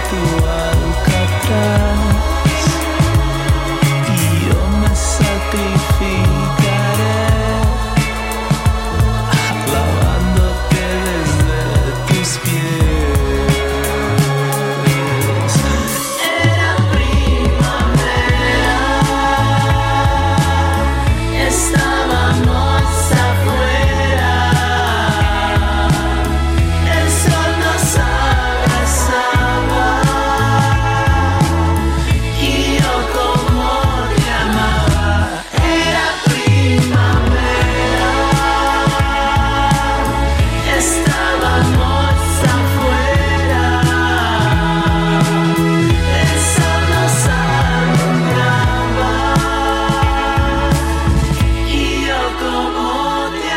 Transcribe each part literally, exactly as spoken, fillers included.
tu Alcatraz y yo me sacrificaré lavándote desde tus pies. Era primavera, estábamos afuera, el sol nos abrazaba y yo como te amaba. Era primavera, estábamos afuera, el sol nos alumbraba y yo como te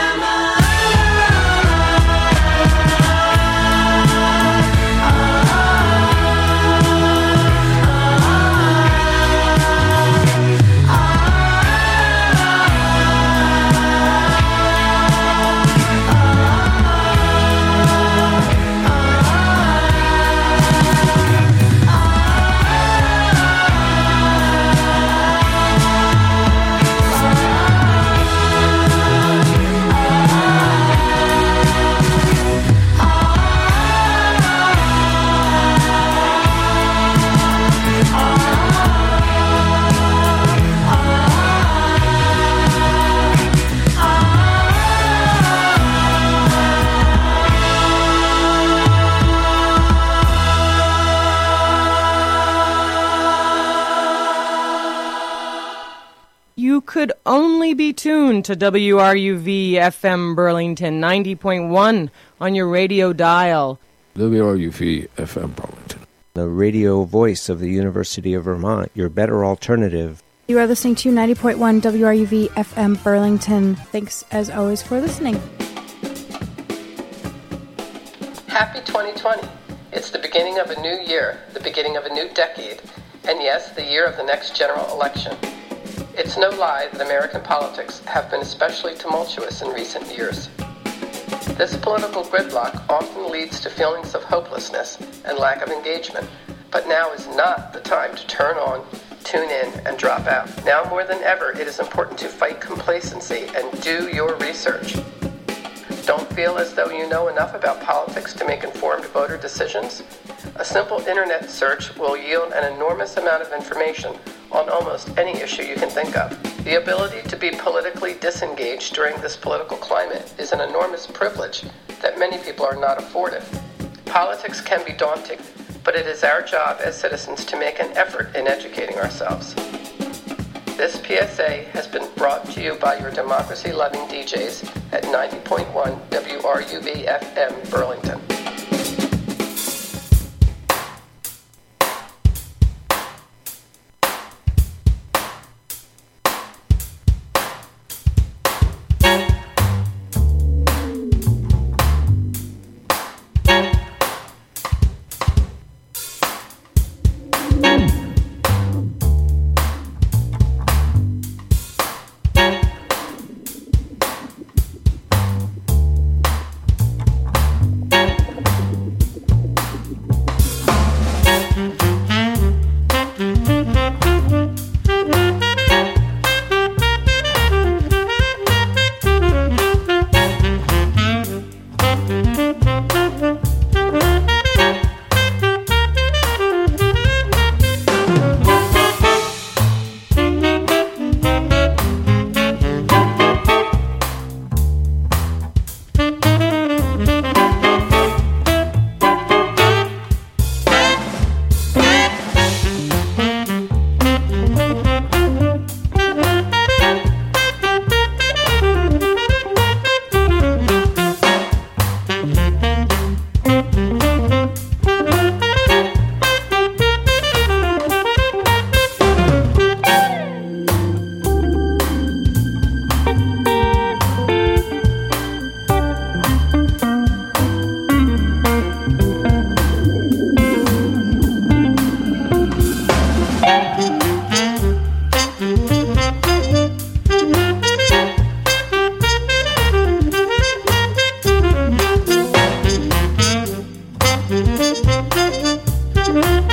You could only be tuned to W R U V F M Burlington ninety point one on your radio dial. W R U V F M Burlington. The radio voice of the University of Vermont, your better alternative. You are listening to ninety point one W R U V F M Burlington. Thanks, as always, for listening. Happy twenty twenty. It's the beginning of a new year, the beginning of a new decade, and yes, the year of the next general election. It's no lie that American politics have been especially tumultuous in recent years. This political gridlock often leads to feelings of hopelessness and lack of engagement, but now is not the time to turn on, tune in, and drop out. Now more than ever, it is important to fight complacency and do your research. Don't feel as though you know enough about politics to make informed voter decisions? A simple internet search will yield an enormous amount of information on almost any issue you can think of. The ability to be politically disengaged during this political climate is an enormous privilege that many people are not afforded. Politics can be daunting, but it is our job as citizens to make an effort in educating ourselves. This P S A has been brought to you by your democracy-loving D Js at ninety point one W R U V F M Burlington. Thank you.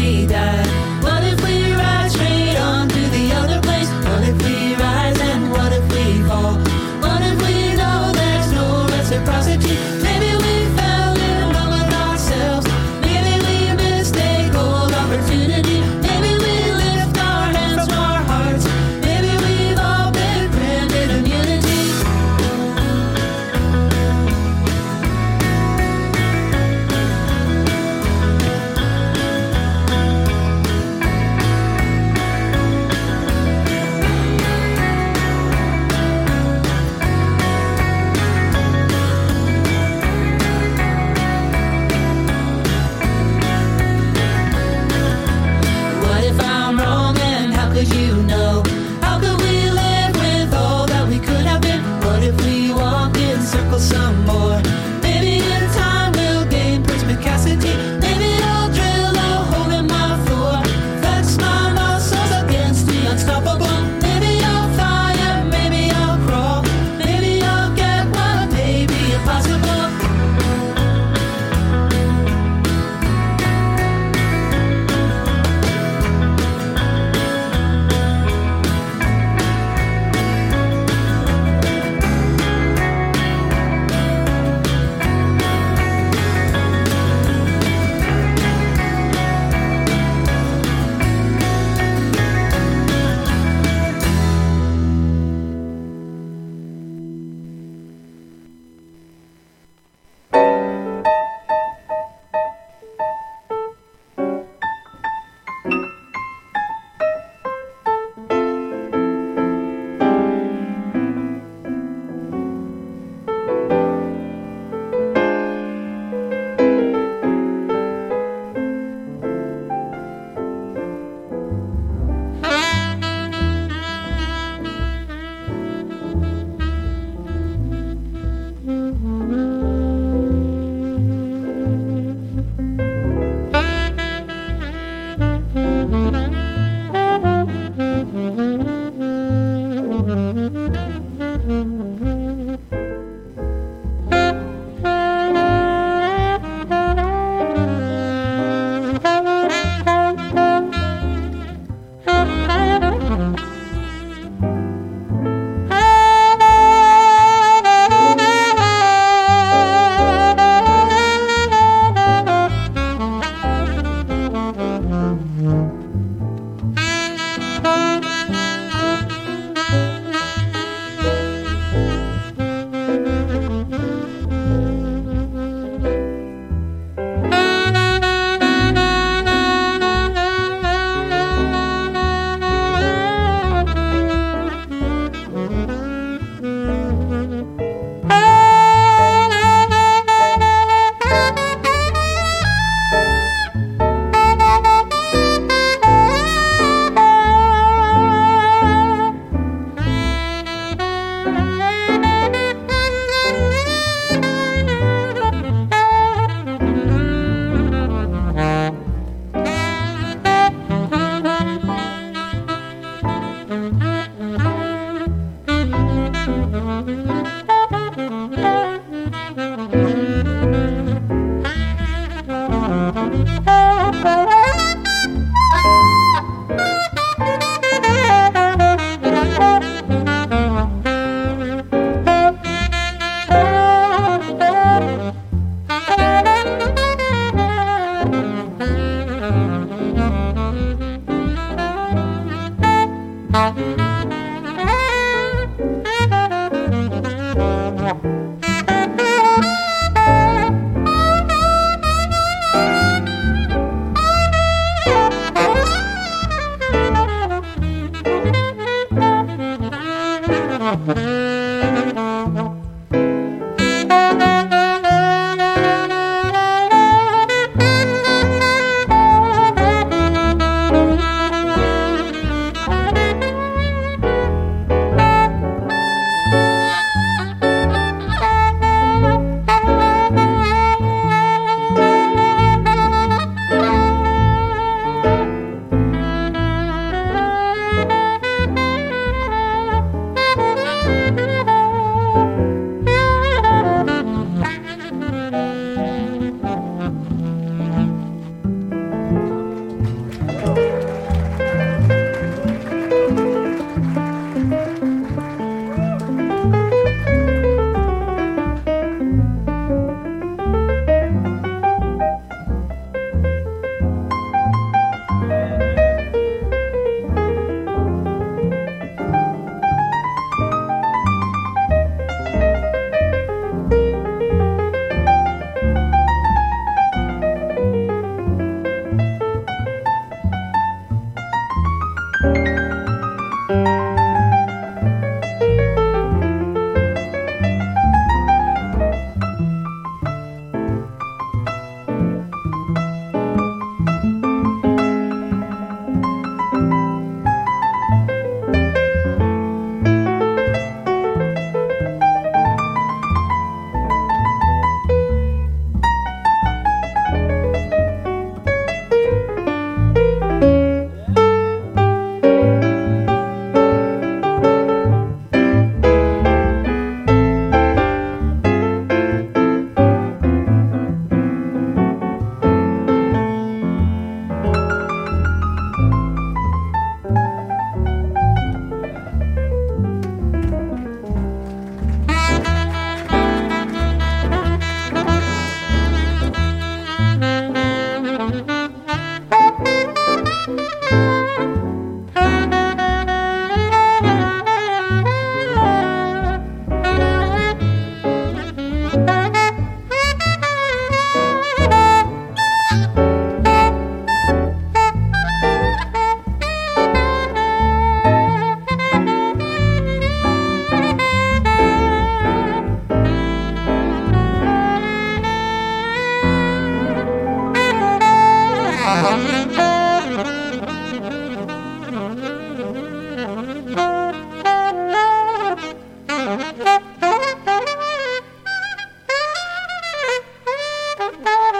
we die? What if we ride straight on to the other place? What if we rise and what if we fall? What if we know there's no reciprocity? Maybe we fell in love with ourselves. Maybe we missed a gold opportunity. Maybe we lift our hands to our hearts. Maybe we've all been granted immunity. What if I'm wrong and how could you know? How could we live with all that we could have been? What if we walk in circles some more? Maybe in time we'll gain perspicacity. Maybe I'll drill a hole in my floor. Flex my muscles against the unstoppable. Maybe I'll fly and maybe I'll crawl. Maybe I'll get what may be impossible. Thank you.